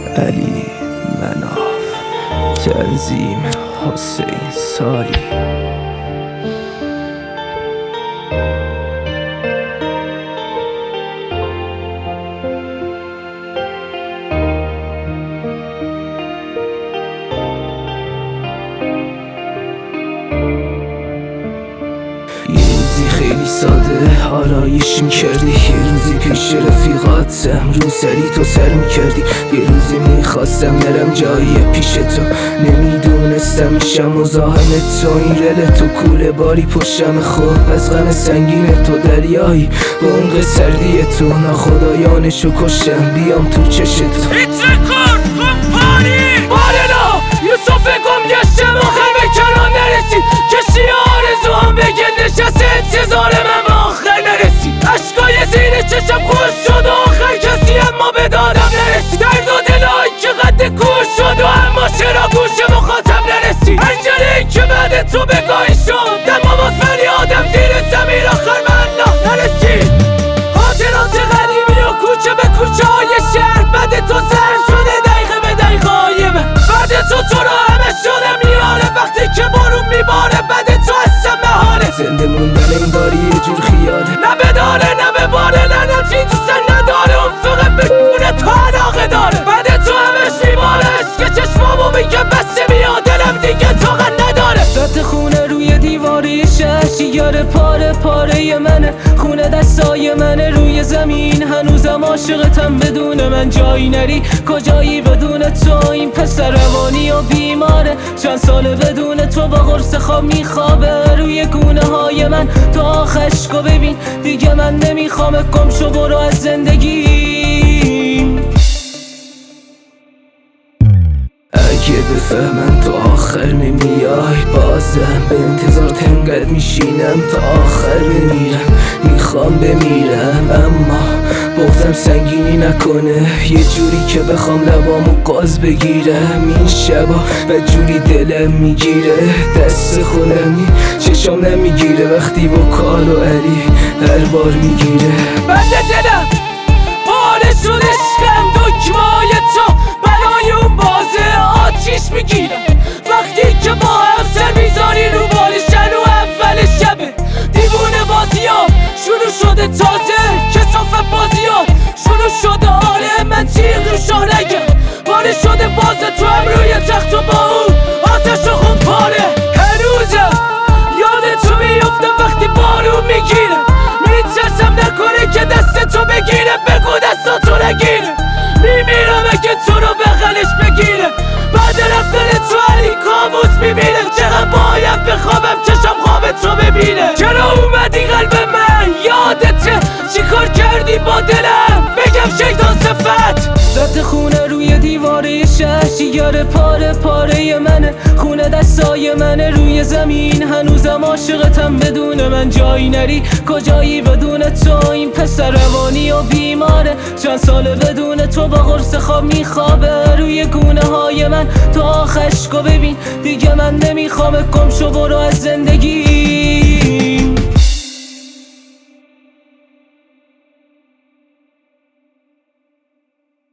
علی مناف، تنظیم حسین سالی. خیلی ساده آرایش میکردی، یه روزی پیش رفیقاتم رو سری تو سر میکردی. یه روزی میخواستم نرم جایی پیش تو، نمیدونستم میشم مزاحم تو. این رل تو کوله باری پشتم، خوب از غم سنگین تو دریایی با عمق سردی تو. ناخدایانشو کشتم بیام تو چشت تو. ایترکار کمپانی بارنا یوسف گم گشتم آخر به کنار نرسید. کشی آرزو هم بگه نشسته انتظار من به آخر نرسید. عشقای زیر چشم خوش شد و آخر کسی اما به دادم نرسید. درد و دلایی که قد کور شد و اما چرا گوش مخاطب نرسید. پنجره که بعد تو بگاهی شد دماماز فریادم زیر زمین آخر من نرسید. خاطرات قدیمی و کوچه به کوچه های شهر بعد تو سر شده دقیقه به دقیقه های من. بعد تو را همه شده میاره وقتی که بارون میباره. بعد تو هستم مهاره زنده موندن این باری یه جور خیاله، نه به داره نه به باره لعنتی دوستن نداره. اون فقط به کونه تو علاقه داره. بعد تو همش میباره عشق چشمامو میگه بسته بیا دلم دیگه طاقت نداره. رد خونه روی دیواری شهر شیاره پاره پاره منه. خونه دستای منه روی زمین هنوزم عاشقتم. بدون من جایی نری کجایی بدون تو. این پسر روانی و بیماره چند ساله بدون تو با قرص خواب میخوابه روی گونه های من. تو آخشکو ببین دیگه من نمیخوام. گم شو برو از زندگی. اگه بفهمم تو آخر نمیای بازم به انتظار تنگت میشینم تا آخر بمیرم. میخوام بمیرم اما بغضم سنگینی نکنه، یه جوری که بخوام لبامو قاز بگیرم. این شبا و جوری دلم میگیره دست خودمی چشام نمیگیره وقتی وکال و علی هر بار میگیره. بند دلم باره شد عشقم دکمای تو برای اون بازه آتیش میگیرم. وقتی که با هم سر میذاری رو بالشن و اول شبه دیوونه بازیام شروع شده تازه. کسافت بازیام شروع شده آره من تیغ رو شارگم باره شده بازه تو هم روی تخت و با اون آتش و خون پاره. هنوزم یاد تو میفتم وقتی بارون میگیره. میترسم نکنه که دست تو بگیره بگو دستاتو نگیره. میمیرم اگه تو رو بغلش بگیره. بعد رفتن تو علی کابوس میبینه. چقدر باید بخوابم چشم خواب تو ببینه. چرا اومدی قلب من یادته چیکار کردی با دلم بگم شیطان صفت. رد خونه روی دیواره شهر شیاره پاره پاره منه. خونه دستای منه روی زمین هنوزم عاشقتم. بدون من جایی نری کجایی بدون تو. این پسر روانی و بیماره چند ساله بدون تو با قرص خواب میخوابه روی گونه های من. تو آخشکو ببین دیگه من نمیخوام. گم شو برو از زندگی.